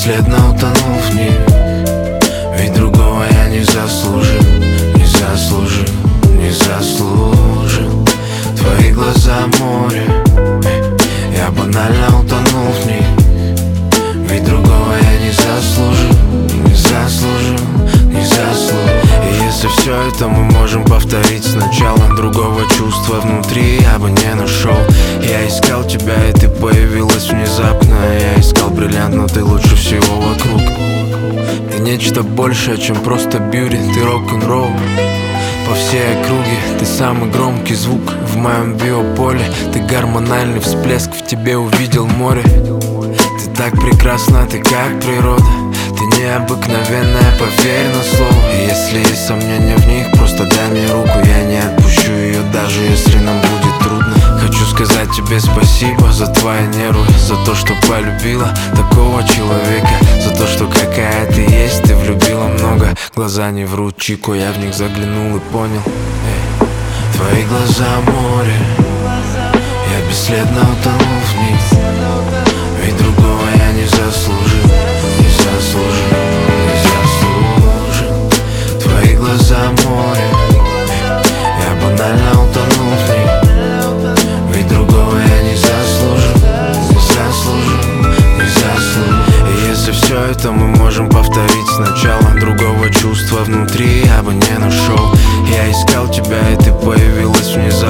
бесследно утонул в них. Ведь другого я не заслужил, не заслужил, не заслужил. Твои глаза море, я банально утонул в них. Ведь другого я не заслужил, не заслужил, не заслужил. И если все это мы можем повторить сначала, другого чувства внутри я бы не нашел. Я искал тебя, и ты появилась внезапно. Я искал бриллиант, но ты лучше всего вокруг. Ты нечто большее, чем просто бьюти. Ты рок-н-ролл по всей округе. Ты самый громкий звук в моем биополе. Ты гормональный всплеск, в тебе увидел море. Ты так прекрасна, ты как природа. Ты необыкновенная, поверь на слово. И если есть сомнения в них, просто дай мне руку. Я не отпущу ее, даже если нам будет трудно. Хочу сказать тебе спасибо за твои нервы, за то, что полюбила такого человека, за то, что какая ты есть, ты влюбила много. Глаза не врут, Чико, я в них заглянул и понял. Твои глаза море, я бесследно утонул в них. Ведь другого я не заслужил, не заслужил, не заслужил. Твои глаза море, я банально утонул в них. Ведь другого я не заслужил, не заслужил, не заслужил. И если все это мы можем повторить сначала, другого чувства внутри я бы не нашел. Я искал тебя, и ты появилась внезапно.